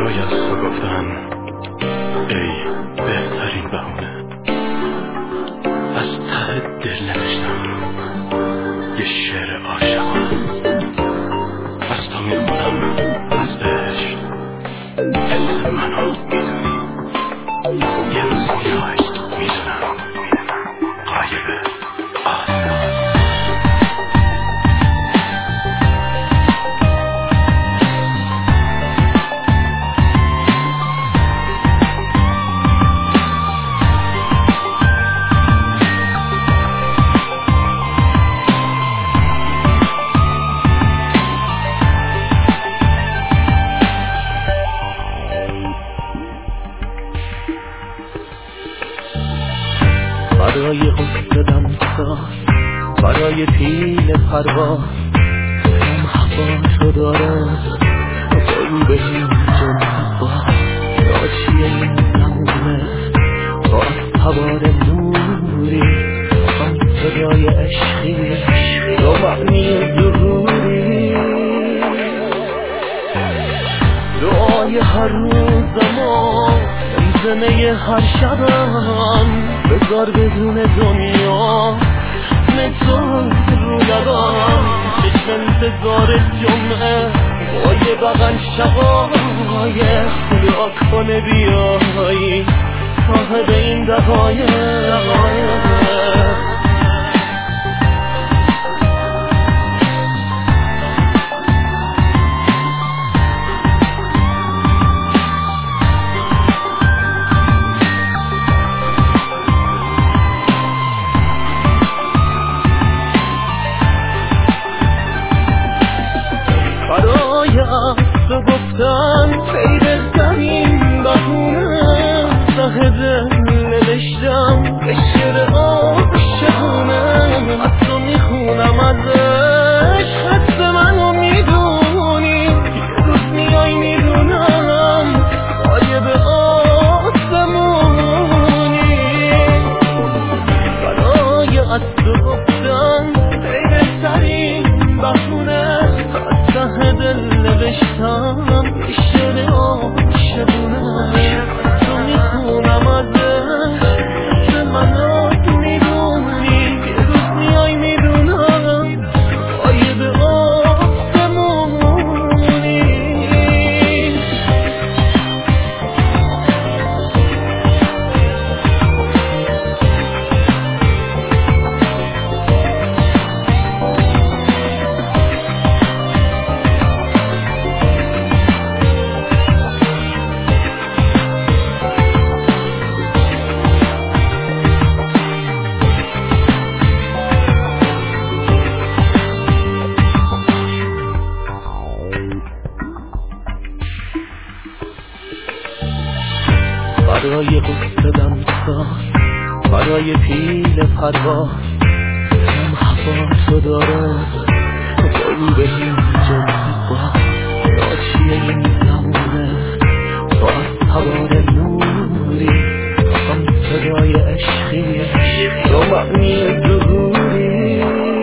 برای از تو گفتن ای بهترین بهونه. از ته دل نوشتم یه شعر عاشقانه. از تو میخونم از عشق، حس منو میدونی. یه روز میای میدونم قایب آسمان. برای افتادم ساز، برای پیل پرواز هم هوا تو دارم برو به این جنب با ناشی این زمونه باز هوار نوری هم صدای عشقی تو معنی ظهوری دعای هر روزم زنه هر شبم بذار بدون دنیا مثل رو لبم چشم انتظار جمعه با یه بغل شقایق دعا کنه بیایی صاحب این دقایق. تو گفتن ای بهترین بهونه ته دل نوشتم به شعر عاشقانه. از تو میخونم ازش حس منو میدونی یه روز میای میدونم قایب آسمونی. برای از تو گفتن ای بهترین بهونه ته دل نوشتم یه شعر عاشقونه. تو میخونم ازش حس منو میدونی یه روز میای میدونم قایب آسمونی. برای افتادم ساز، برای پیل پرواز هم هوا تو دارم برو به این جنب با ناشی این زمونه باز هوار نوری هم صدای عشقی تو معنی ظهوری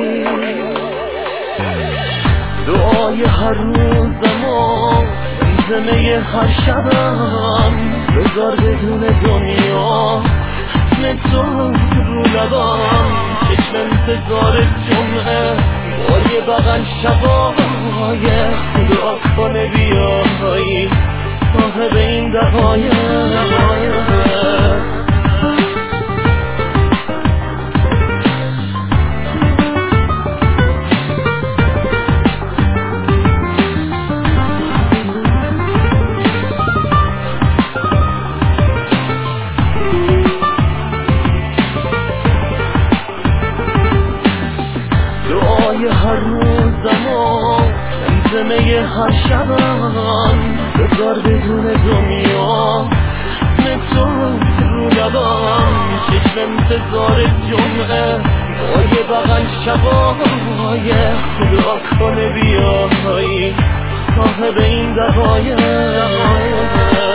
دعای هر روزم زنه هر شبم بذار بدون دنیا مثل رو لبم چشم انتظار جمعه با یه بغل شقایق دعا کنه بیایی صاحب این دقایق. هر روزم زمزمه هر شبم بذار بدون دنیا مثل رو لبم چشم انتظار جمعه با یه بغل شقایق دعا کنه بیایی صاحب این دقایق.